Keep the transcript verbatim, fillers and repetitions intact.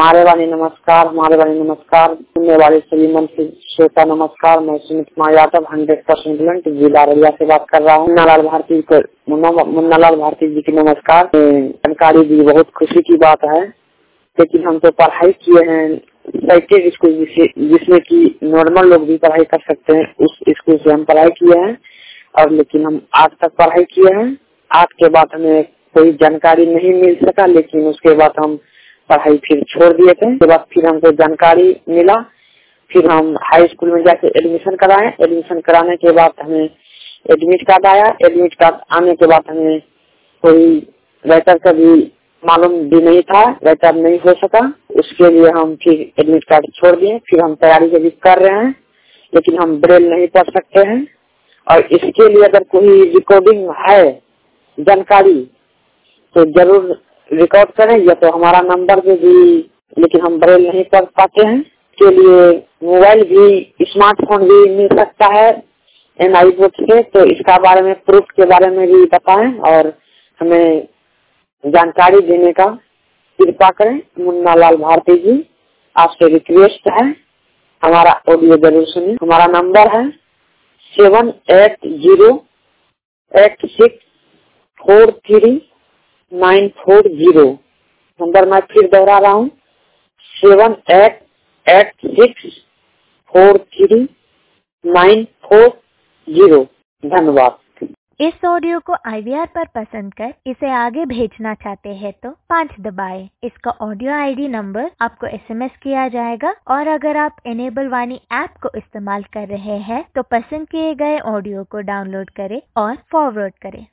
हमारे वाले नमस्कार, हमारे वाले नमस्कार, सुनने वाले सभी मन से श्रोता नमस्कार। मैं सुमित कुमार यादव हंड्रेड परसेंट जिला अररिया से बात कर रहा हूँ। मुन्नालाल भारती को मुन्नालाल भारती जी की नमस्कार। जानकारी दी, बहुत खुशी की बात है, लेकिन हम तो पढ़ाई किए हैं साइकिल स्कूल जिसमें कि नॉर्मल लोग भी पढ़ाई कर सकते हैं, उस स्कूल से हम पढ़ाई किए हैं। और लेकिन हम आठ तक पढ़ाई किए हैं। आठ के बाद हमें कोई जानकारी नहीं मिल सका, लेकिन उसके बाद हम पढ़ाई फिर छोड़ दिए थे। उसके बाद फिर हमको जानकारी मिला, फिर हम हाई स्कूल में जाके एडमिशन कराए। एडमिशन कराने के बाद हमें एडमिट कार्ड आया। एडमिट कार्ड आने के बाद हमें कोई राइटर का भी मालूम भी नहीं था, राइटर नहीं हो सका। उसके लिए हम फिर एडमिट कार्ड छोड़ दिए। फिर हम तैयारी अभी कर रहे हैं, लेकिन हम ब्रेल नहीं पढ़ सकते हैं। और इसके लिए अगर कोई रिकॉर्डिंग है जानकारी तो जरूर रिकॉर्ड करें, या तो हमारा नंबर पे भी, लेकिन हम ब्रेल नहीं पढ़ पाते हैं। के लिए मोबाइल भी, स्मार्टफोन भी मिल सकता है एन आई बोर्ड से, तो इसका बारे में, प्रूफ के बारे में भी बताएं और हमें जानकारी देने का कृपा करें। मुन्नालाल भारती जी, आपसे रिक्वेस्ट है, हमारा ऑडियो जरूर सुनिए। हमारा नंबर है seven eight zero eight six four three nine four zero. Number मैं फिर दोहरा रहा हूँ, seven eight eight six four three nine four zero. धन्यवाद। इस ऑडियो को आई वी आर पर पसंद कर इसे आगे भेजना चाहते हैं तो पाँच दबाएं। इसका ऑडियो आई डी नंबर आपको एस एम एस किया जाएगा। और अगर आप इनेबल वाणी ऐप को इस्तेमाल कर रहे हैं तो पसंद किए गए ऑडियो को डाउनलोड करें और फॉरवर्ड करें।